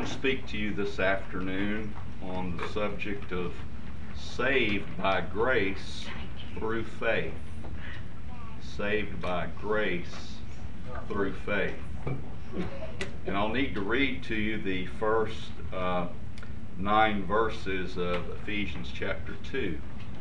want to speak to you this afternoon on the subject of saved by grace through faith. Saved by grace through faith. And I'll need to read to you the first 9 verses of Ephesians chapter 2.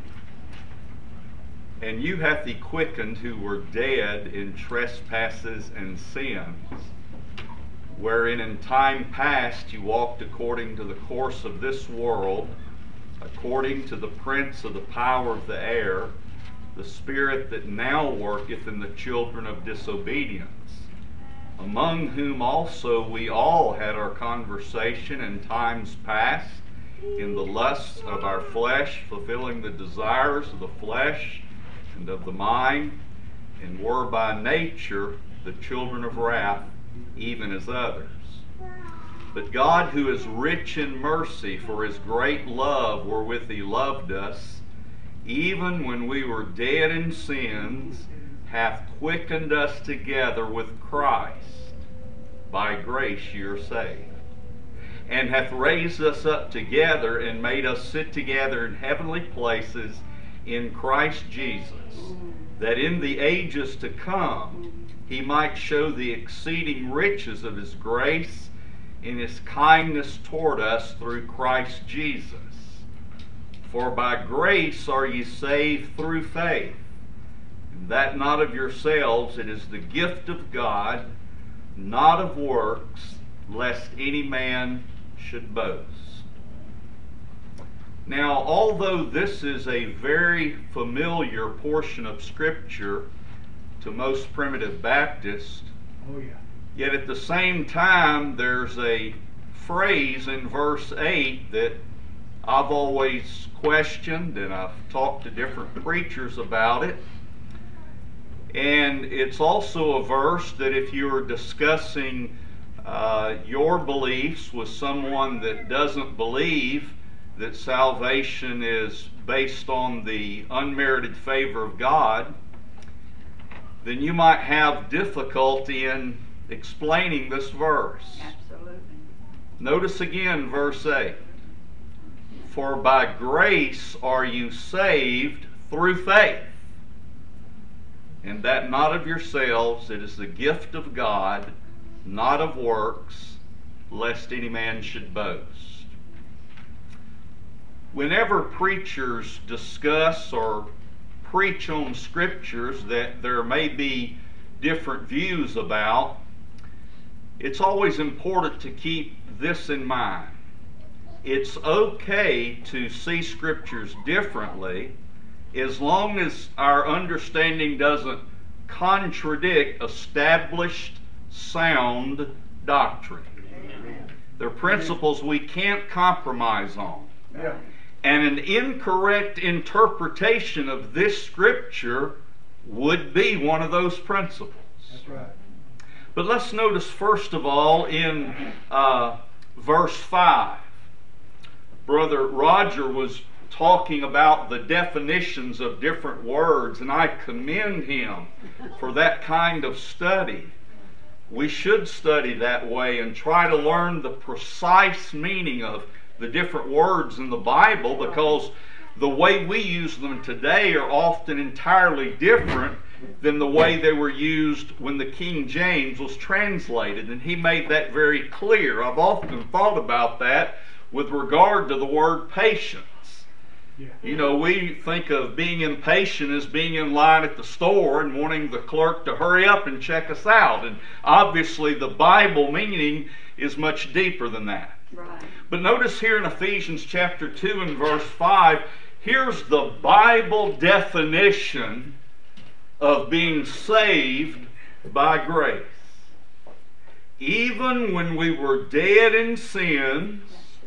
And you hath he quickened who were dead in trespasses and sins, wherein in time past you walked according to the course of this world, according to the prince of the power of the air, the spirit that now worketh in the children of disobedience, among whom also we all had our conversation in times past, in the lusts of our flesh, fulfilling the desires of the flesh and of the mind, and were by nature the children of wrath, even as others. But God, who is rich in mercy, for his great love wherewith he loved us, even when we were dead in sins, hath quickened us together with Christ. By grace ye are saved. And hath raised us up together, and made us sit together in heavenly places in Christ Jesus, that in the ages to come he might show the exceeding riches of his grace in his kindness toward us through Christ Jesus. For by grace are ye saved through faith, and that not of yourselves, it is the gift of God, not of works, lest any man should boast. Now, although this is a very familiar portion of Scripture to most primitive Baptists, yet at the same time there's a phrase in verse 8 that I've always questioned, and I've talked to different preachers about it. And it's also a verse that if you're discussing your beliefs with someone that doesn't believe that salvation is based on the unmerited favor of God, then you might have difficulty in explaining this verse. Absolutely. Notice again verse 8. For by grace are you saved through faith, and that not of yourselves, it is the gift of God, not of works, lest any man should boast. Whenever preachers discuss or preach on scriptures that there may be different views about, it's always important to keep this in mind. It's okay to see scriptures differently as long as our understanding doesn't contradict established sound doctrine. They're principles we can't compromise on. Yeah. And an incorrect interpretation of this scripture would be one of those principles. That's right. But let's notice first of all in verse 5. Brother Roger was talking about the definitions of different words, and I commend him for that kind of study. We should study that way and try to learn the precise meaning of the different words in the Bible, because the way we use them today are often entirely different than the way they were used when the King James was translated, and he made that very clear. I've often thought about that with regard to the word patience. You know, we think of being impatient as being in line at the store and wanting the clerk to hurry up and check us out. And obviously the Bible meaning is much deeper than that. Right. But notice here in Ephesians chapter 2 and verse 5, here's the Bible definition of being saved by grace. Even when we were dead in sins,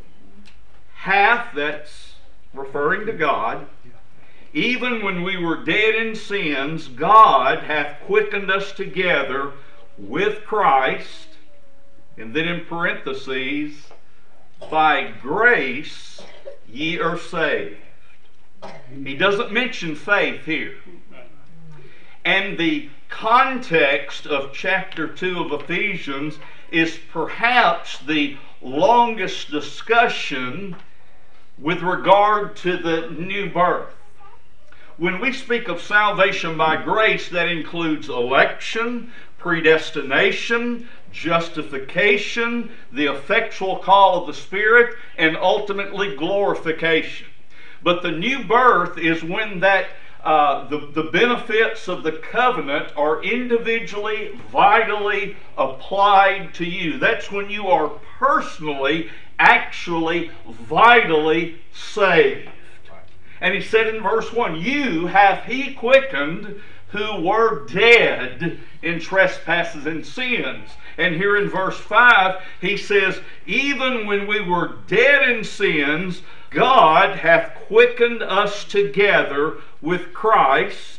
that's referring to God. Even when we were dead in sins, God hath quickened us together with Christ. And then in parentheses, by grace ye are saved. He doesn't mention faith here. And the context of chapter 2 of Ephesians is perhaps the longest discussion with regard to the new birth. When we speak of salvation by grace, that includes election, predestination, justification, the effectual call of the Spirit, and ultimately glorification. But the new birth is when that the benefits of the covenant are individually, vitally applied to you. That's when you are personally, actually, vitally saved. And he said in verse 1, "You hath he quickened who were dead in trespasses and sins." And here in verse 5, he says, "Even when we were dead in sins, God hath quickened us together with Christ.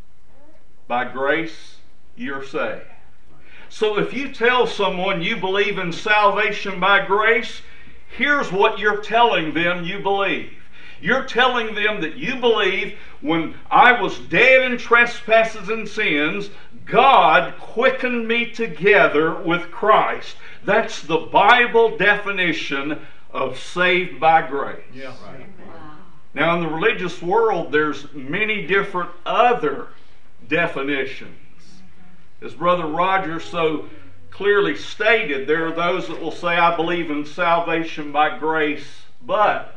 By grace you're saved." So if you tell someone you believe in salvation by grace, here's what you're telling them you believe. You're telling them that you believe when I was dead in trespasses and sins, God quickened me together with Christ. That's the Bible definition of saved by grace. Yeah, right. Now in the religious world, there's many different other definitions. As Brother Roger so clearly stated, there are those that will say, "I believe in salvation by grace, but..."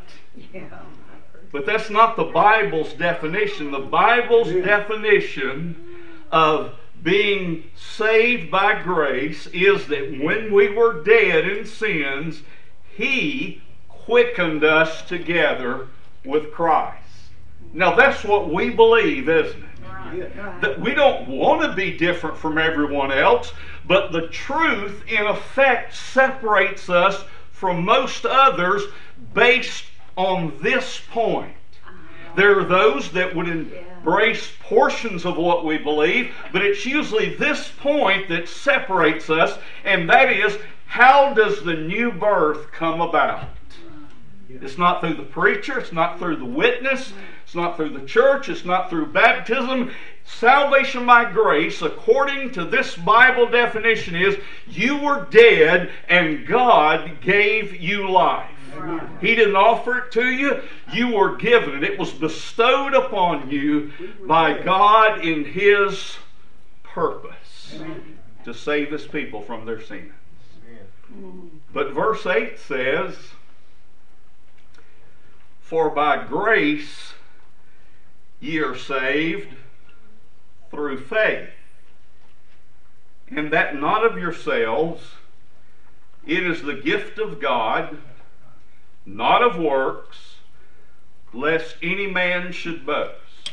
But that's not the Bible's definition. The Bible's definition of being saved by grace is that when we were dead in sins, He quickened us together with Christ. Now that's what we believe, isn't it? That we don't want to be different from everyone else, but the truth in effect separates us from most others based on this point. There are those that would embrace portions of what we believe, but it's usually this point that separates us, and that is, how does the new birth come about? It's not through the preacher, it's not through the witness, it's not through the church, it's not through baptism. Salvation by grace, according to this Bible definition, is you were dead and God gave you life. He didn't offer it to you, you were given it. It was bestowed upon you by God in His purpose to save His people from their sins. But verse 8 says, "For by grace ye are saved through faith, and that not of yourselves, it is the gift of God, not of works, lest any man should boast."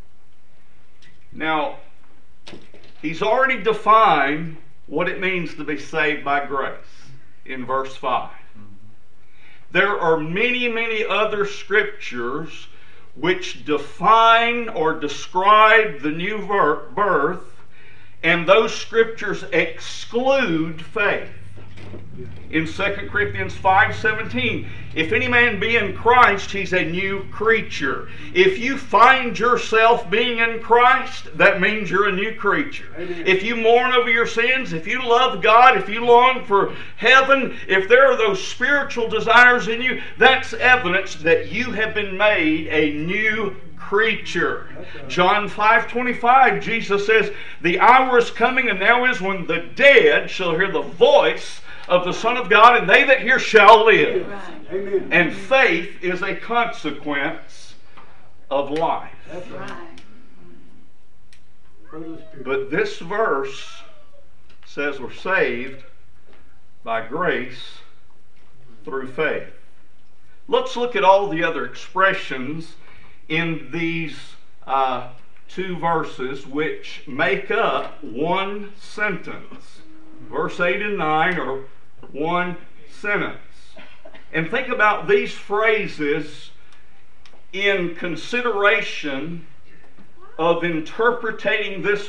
Now, he's already defined what it means to be saved by grace in verse 5. There are many, many other scriptures which define or describe the new birth, and those scriptures exclude faith. In 2 Corinthians 5:17, "If any man be in Christ, he's a new creature." If you find yourself being in Christ, that means you're a new creature. Amen. If you mourn over your sins, if you love God, if you long for heaven, if there are those spiritual desires in you, that's evidence that you have been made a new creature. John 5:25, Jesus says, "The hour is coming, and now is, when the dead shall hear the voice of the Son of God, and they that hear shall live." Amen. And faith is a consequence of life. That's right. But this verse says we're saved by grace through faith. Let's look at all the other expressions in these two verses which make up one sentence. Verse 8 and 9 are one sentence. And think about these phrases in consideration of interpreting this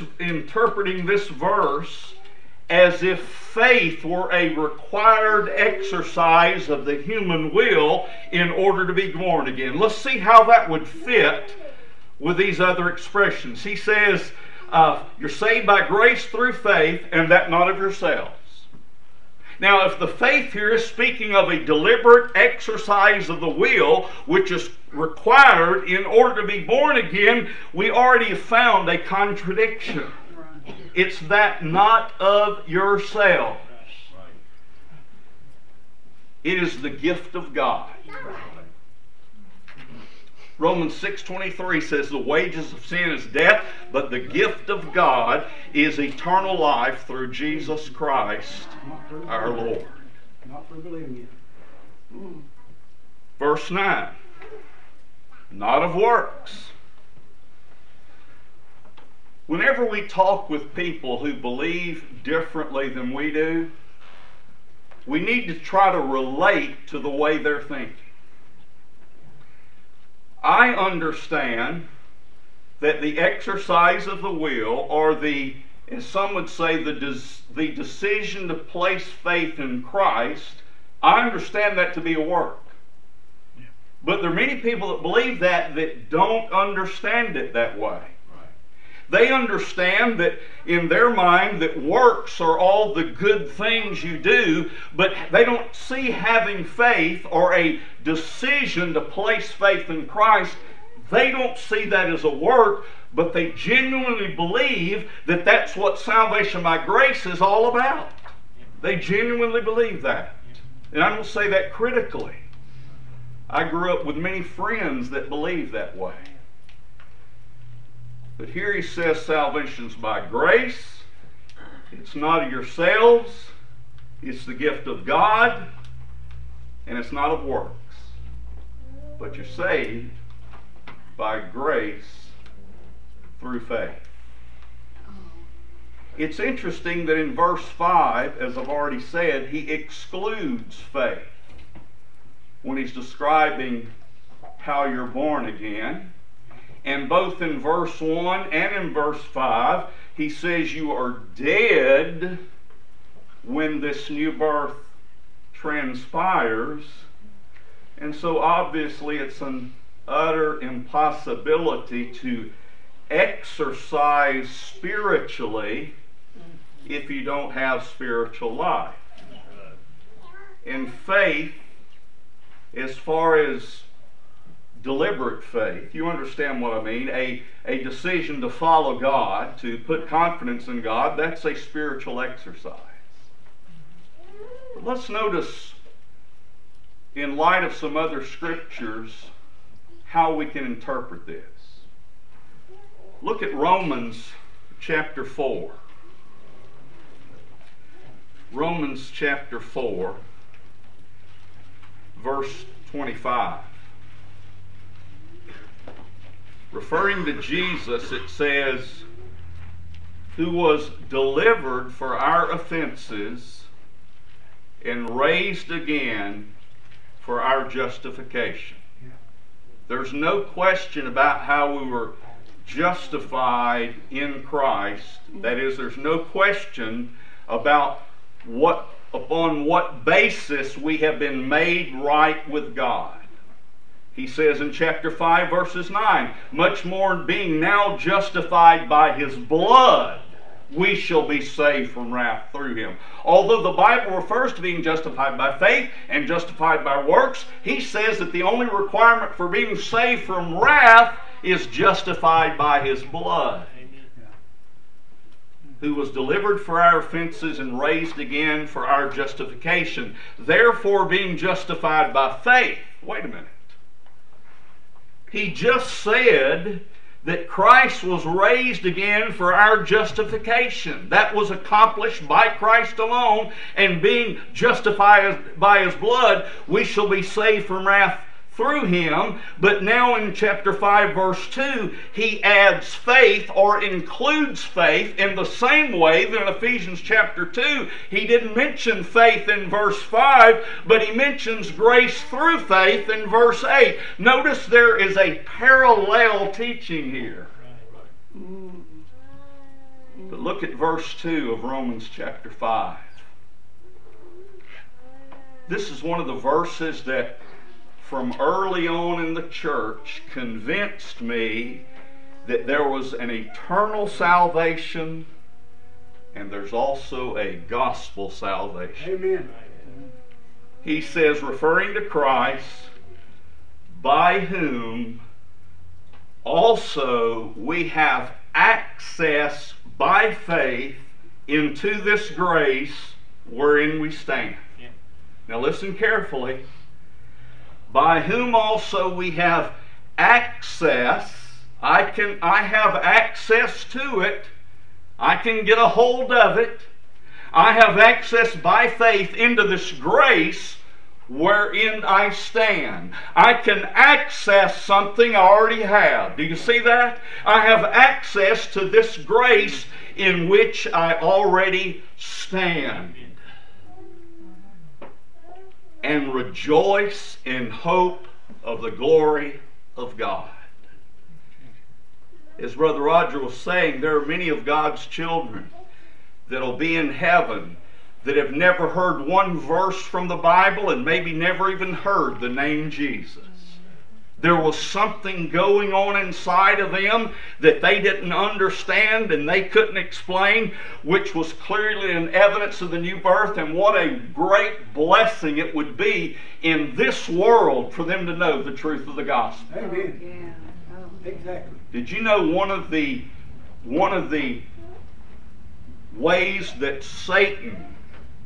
verse as if faith were a required exercise of the human will in order to be born again. Let's see how that would fit with these other expressions. He says, you're saved by grace through faith, and that not of yourselves. Now, if the faith here is speaking of a deliberate exercise of the will, which is required in order to be born again, we already have found a contradiction. It's that not of yourself. It is the gift of God. Romans 6:23 says the wages of sin is death, but the gift of God is eternal life through Jesus Christ our Lord. Not for believing it. Verse 9. Not of works. Whenever we talk with people who believe differently than we do, we need to try to relate to the way they're thinking. I understand that the exercise of the will, or the, as some would say, the decision to place faith in Christ, I understand that to be a work. But there are many people that believe that don't understand it that way. They understand that in their mind that works are all the good things you do, but they don't see having faith or a decision to place faith in Christ. They don't see that as a work, but they genuinely believe that that's what salvation by grace is all about. They genuinely believe that. And I don't say that critically. I grew up with many friends that believe that way. But here he says salvation's by grace. It's not of yourselves. It's the gift of God. And it's not of works. But you're saved by grace through faith. It's interesting that in verse 5, as I've already said, he excludes faith when he's describing how you're born again. And both in verse 1 and in verse 5, he says you are dead when this new birth transpires. And so obviously it's an utter impossibility to exercise spiritually if you don't have spiritual life. And faith, as far as deliberate faith, you understand what I mean, a decision to follow God, to put confidence in God, that's a spiritual exercise. But let's notice, in light of some other scriptures, how we can interpret this. Look at Romans chapter 4. Romans chapter 4, verse 25. Referring to Jesus, it says, who was delivered for our offenses and raised again for our justification. There's no question about how we were justified in Christ. That is, there's no question about upon what basis we have been made right with God. He says in chapter 5, verses 9, much more being now justified by His blood, we shall be saved from wrath through Him. Although the Bible refers to being justified by faith and justified by works, he says that the only requirement for being saved from wrath is justified by His blood. Who was delivered for our offenses and raised again for our justification. Therefore, being justified by faith. Wait a minute. He just said that Christ was raised again for our justification. That was accomplished by Christ alone, and being justified by His blood, we shall be saved from wrath through Him. But now in chapter 5, verse 2, he adds faith, or includes faith, in the same way that in Ephesians chapter 2, he didn't mention faith in verse 5, but he mentions grace through faith in verse 8. Notice there is a parallel teaching here. But look at verse 2 of Romans chapter 5. This is one of the verses that from early on in the church convinced me that there was an eternal salvation and there's also a gospel salvation. Amen. He says, referring to Christ, by whom also we have access by faith into this grace wherein we stand. Yeah. Now listen carefully. By whom also we have access. I have access to it. I can get a hold of it. I have access by faith into this grace wherein I stand. I can access something I already have. Do you see that? I have access to this grace in which I already stand. And rejoice in hope of the glory of God. As Brother Roger was saying, there are many of God's children that will be in heaven that have never heard one verse from the Bible and maybe never even heard the name Jesus. There was something going on inside of them that they didn't understand and they couldn't explain, which was clearly an evidence of the new birth, and what a great blessing it would be in this world for them to know the truth of the gospel. Amen. Yeah. Oh. Exactly. Did you know one of the ways that Satan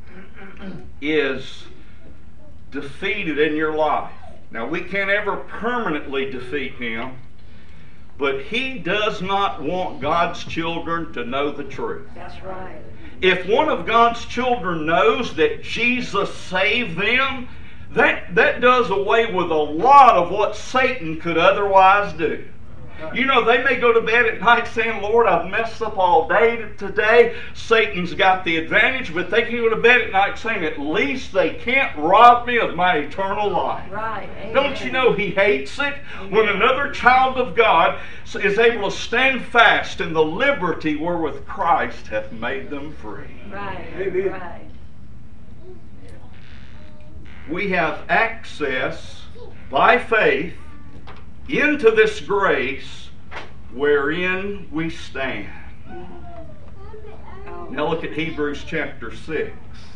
is defeated in your life? Now, we can't ever permanently defeat him, but he does not want God's children to know the truth. That's right. If one of God's children knows that Jesus saved them, that does away with a lot of what Satan could otherwise do. You know, they may go to bed at night saying, Lord, I've messed up all day today. Satan's got the advantage, but they can go to bed at night saying, at least they can't rob me of my eternal life. Right. Amen. Don't you know he hates it when another child of God is able to stand fast in the liberty wherewith Christ hath made them free? Right. Amen. Right. We have access by faith into this grace wherein we stand. Oh. Now look at Hebrews chapter 6.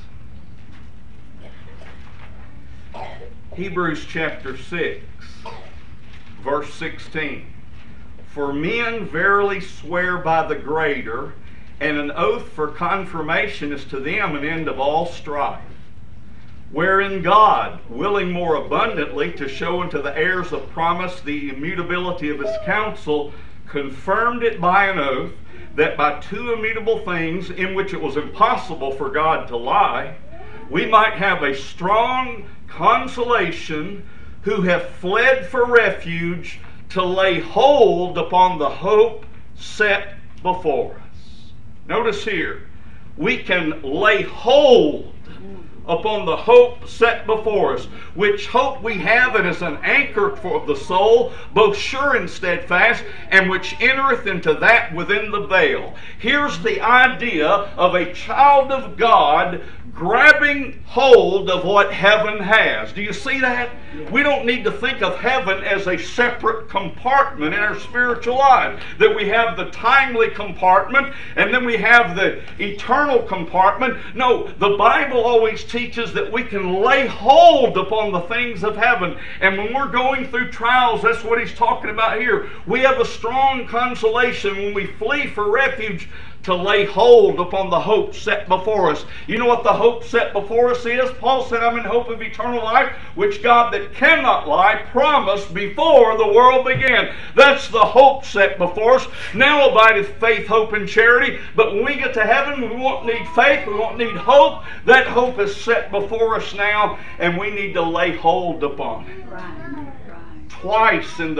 Hebrews chapter 6, verse 16. For men verily swear by the greater, and an oath for confirmation is to them an end of all strife. Wherein God, willing more abundantly to show unto the heirs of promise the immutability of his counsel, confirmed it by an oath, that by two immutable things, in which it was impossible for God to lie, we might have a strong consolation, who have fled for refuge, to lay hold upon the hope set before us. Notice here, we can lay hold upon the hope set before us, which hope we have, and is an anchor for the soul, both sure and steadfast, and which entereth into that within the veil. Here's the idea of a child of God grabbing hold of what heaven has. Do you see that? We don't need to think of heaven as a separate compartment in our spiritual life. That we have the timely compartment and then we have the eternal compartment. No, the Bible always teaches that we can lay hold upon the things of heaven. And when we're going through trials, that's what he's talking about here. We have a strong consolation when we flee for refuge, to lay hold upon the hope set before us. You know what the hope set before us is? Paul said, I'm in hope of eternal life, which God that cannot lie promised before the world began. That's the hope set before us. Now abideth faith, hope, and charity. But when we get to heaven, we won't need faith, we won't need hope. That hope is set before us now, and we need to lay hold upon it. Right. Twice in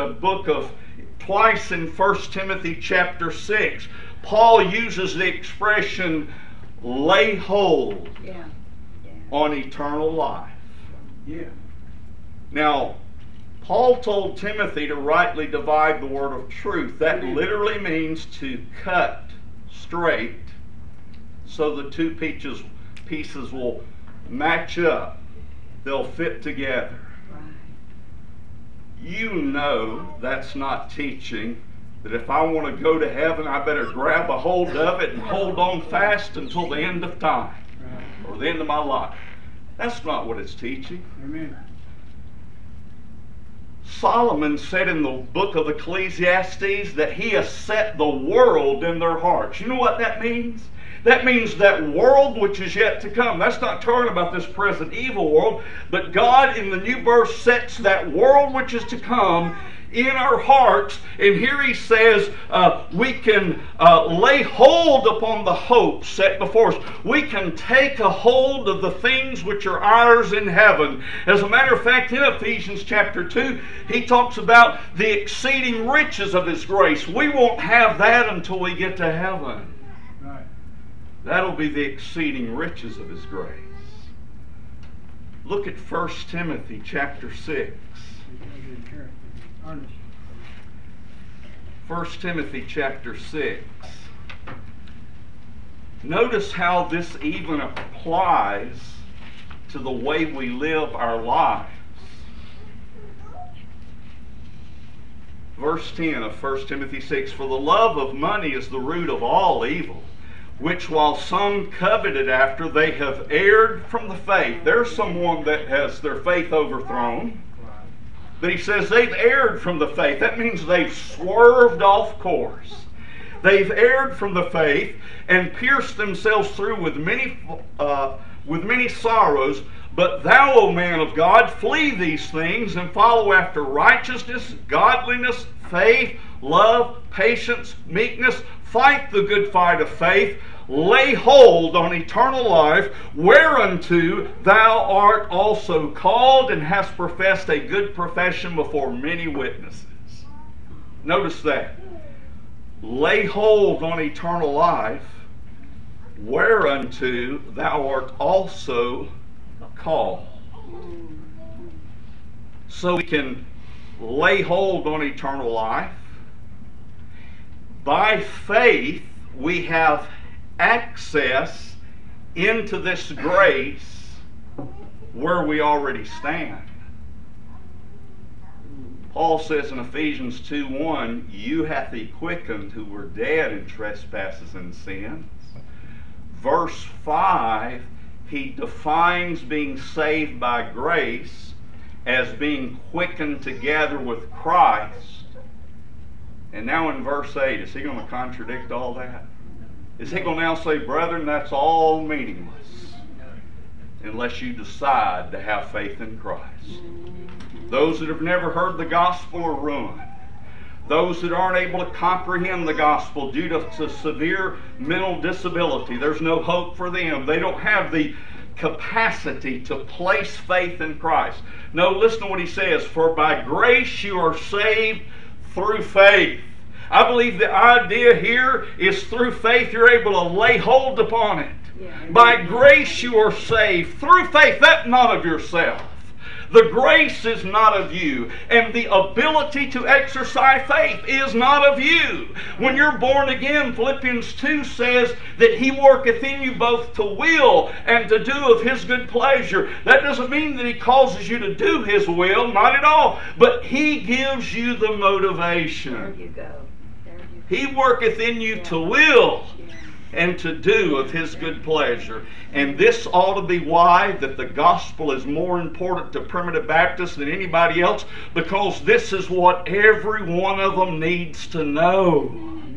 1 Timothy chapter 6, Paul uses the expression lay hold on eternal life. Yeah. Now, Paul told Timothy to rightly divide the word of truth. That literally means to cut straight so the two pieces will match up. They'll fit together. Right. You know that's not teaching that if I want to go to heaven, I better grab a hold of it and hold on fast until the end of time or the end of my life. That's not what it's teaching. Amen. Solomon said in the book of Ecclesiastes that he has set the world in their hearts. You know what that means? That means that world which is yet to come. That's not talking about this present evil world, but God in the new birth sets that world which is to come in our hearts. And here he says we can lay hold upon the hope set before us. We can take a hold of the things which are ours in heaven. As a matter of fact, in Ephesians chapter 2, he talks about the exceeding riches of his grace. We won't have that until we get to heaven. Right. That'll be the exceeding riches of his grace. Look at 1 Timothy chapter 6. 1 Timothy chapter 6. Notice how this even applies to the way we live our lives. Verse 10 of 1 Timothy 6, "For the love of money is the root of all evil, which while some coveted after, they have erred from the faith." There's someone that has their faith overthrown. But he says they've erred from the faith. That means they've swerved off course. They've erred from the faith and pierced themselves through with many sorrows. But thou, O man of God, flee these things and follow after righteousness, godliness, faith, love, patience, meekness. Fight the good fight of faith. Lay hold on eternal life, whereunto thou art also called and hast professed a good profession before many witnesses. Notice that. Lay hold on eternal life, whereunto thou art also called. So we can lay hold on eternal life. By faith, we have access into this grace where we already stand. Paul says in Ephesians 2:1, "You hath he quickened who were dead in trespasses and sins." Verse 5, he defines being saved by grace as being quickened together with Christ. And now in verse 8, is he going to contradict all that? Is he going to now say, "Brethren, that's all meaningless unless you decide to have faith in Christ"? Those that have never heard the gospel are ruined. Those that aren't able to comprehend the gospel due to severe mental disability, there's no hope for them. They don't have the capacity to place faith in Christ. No, listen to what he says. "For by grace you are saved through faith." I believe the idea here is through faith you're able to lay hold upon it. Yeah. By grace you are saved through faith. That's not of yourself. The grace is not of you, and the ability to exercise faith is not of you. When you're born again, Philippians 2 says that he worketh in you both to will and to do of his good pleasure. That doesn't mean that he causes you to do his will, not at all, but he gives you the motivation. There you go. He worketh in you to will and to do of his good pleasure. And this ought to be why that the gospel is more important to Primitive Baptists than anybody else, because this is what every one of them needs to know.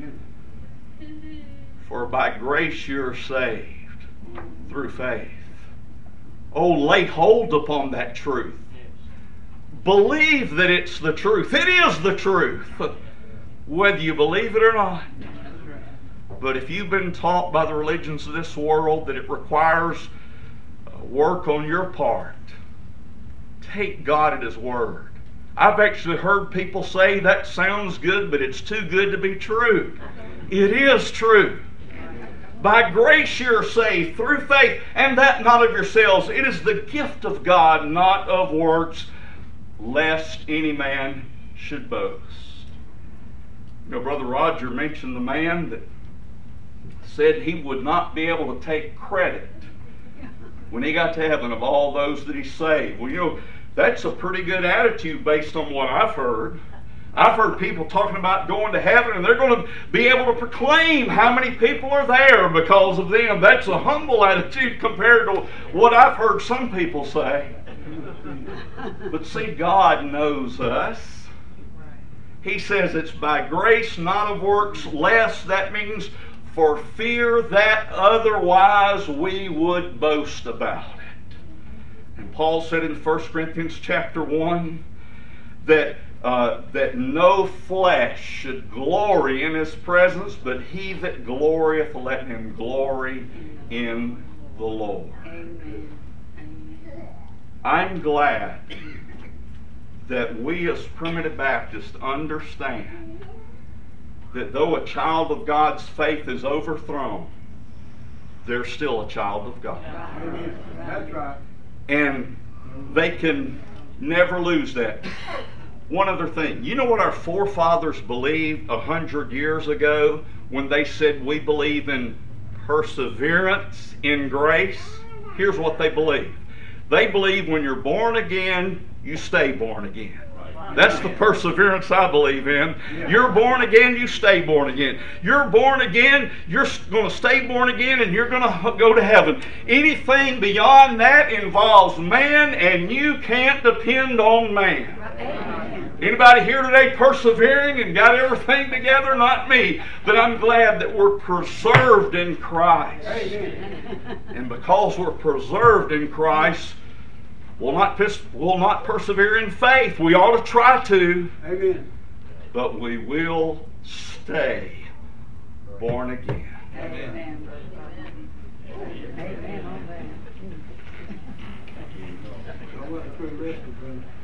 For by grace you're saved through faith. Oh, lay hold upon that truth. Believe that it's the truth. It is the truth, whether you believe it or not. But if you've been taught by the religions of this world that it requires work on your part, take God at his word. I've actually heard people say that sounds good, but it's too good to be true. It is true. By grace you're saved through faith, and that not of yourselves. It is the gift of God, not of works, lest any man should boast. You know, Brother Roger mentioned the man that said he would not be able to take credit when he got to heaven of all those that he saved. Well, you know, that's a pretty good attitude based on what I've heard. I've heard people talking about going to heaven and they're going to be able to proclaim how many people are there because of them. That's a humble attitude compared to what I've heard some people say. But see, God knows us. He says it's by grace, not of works, lest, that means for fear that otherwise we would boast about it. And Paul said in 1 Corinthians chapter 1 that no flesh should glory in his presence, but he that glorieth, let him glory in the Lord. Amen. I'm glad that we as Primitive Baptists understand that though a child of God's faith is overthrown, they're still a child of God. Amen. That's right. And they can never lose that. One other thing, you know what our forefathers believed 100 years ago when they said we believe in perseverance in grace? Here's what they believe. They believe when you're born again, you stay born again. That's the perseverance I believe in. You're born again, you stay born again. You're born again, you're going to stay born again, and you're going to go to heaven. Anything beyond that involves man, and you can't depend on man. Anybody here today persevering and got everything together? Not me. But I'm glad that we're preserved in Christ. And because we're preserved in Christ, we'll not persevere in faith. We ought to try to. Amen. But we will stay born again. Amen. Amen on that. I wasn't pretty rested, brother.